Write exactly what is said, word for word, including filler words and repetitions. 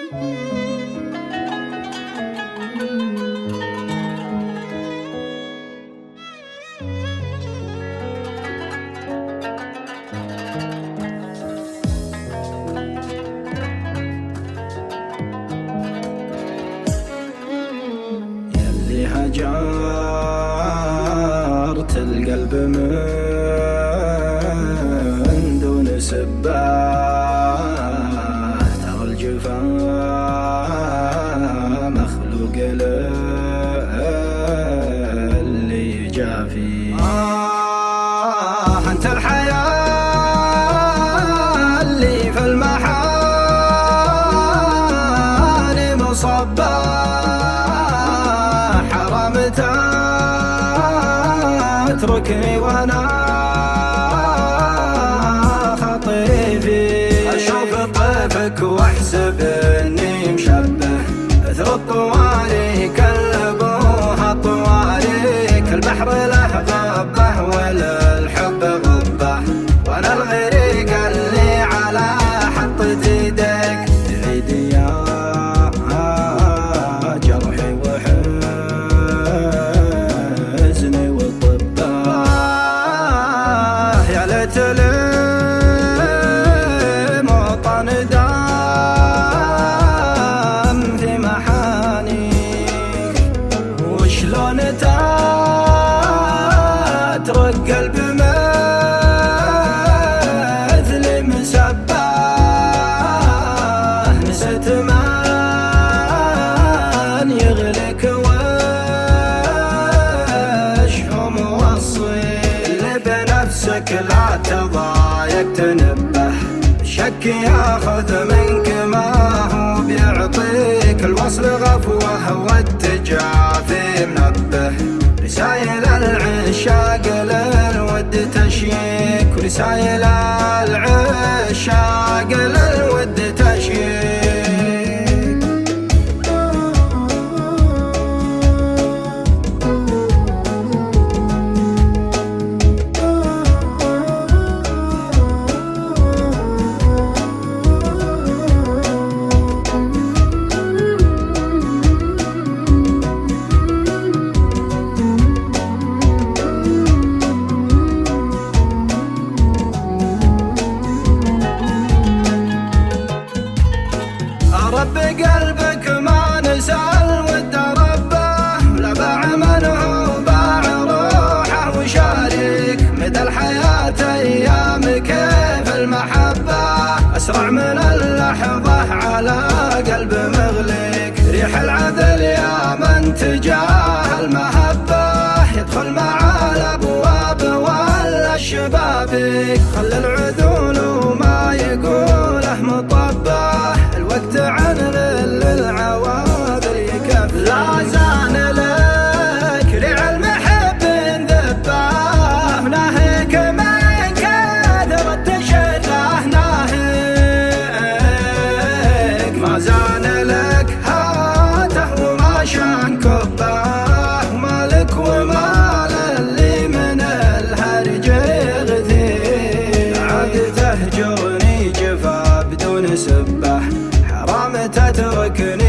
يلي هجرت القلب من دون سباه، ترى الجفا مخلوق اللي يجافي. آه أنت الحياة اللي في المحاني مصباح، حرام تتركني وانا خطيفي. اشوف طيفك واحسب اني مشبه، اثر الطواري كلبوها الطواري، كالبحر له غبه وللحب غبه، وانا الغريق اللي على حطة ايديك تعيدي يا جرحي وحزني وطبه. يا ليت لي موطن دام في محانيك، وشلون تترك قلب مثل مسباه، نسيت من يغلك وجهه موصي، اللي بنفسك لا تضايق تنبه، شك ياخذ منك ما هو بيعطيك، الوصل غفوه والتجافي منبه، رسايل العشاق للود تشيك، ورسايل العشاق للود تشيك. رب قلبك ما نسى الود ربه، لا باع منه باع روحه وشارك، مدى الحياة أيام كيف المحبة، أسرع من اللحظة على قلب مغلق، ريح العدل يا من تجاه المهبة، يدخل مع الأبواب ولا الشبابك، خلى العذول وما يقوله مطبه، الوقت عن للعواذل يكف. لا زان لك ريع المحب ذباه، ناهيك من كثر التشره ناهيك، ما زان لك هاته وما شان كباه، مالك ومال اللي من الهرج يغثيك، عاد تهجرني جفا بدون سبه، حرام تتركني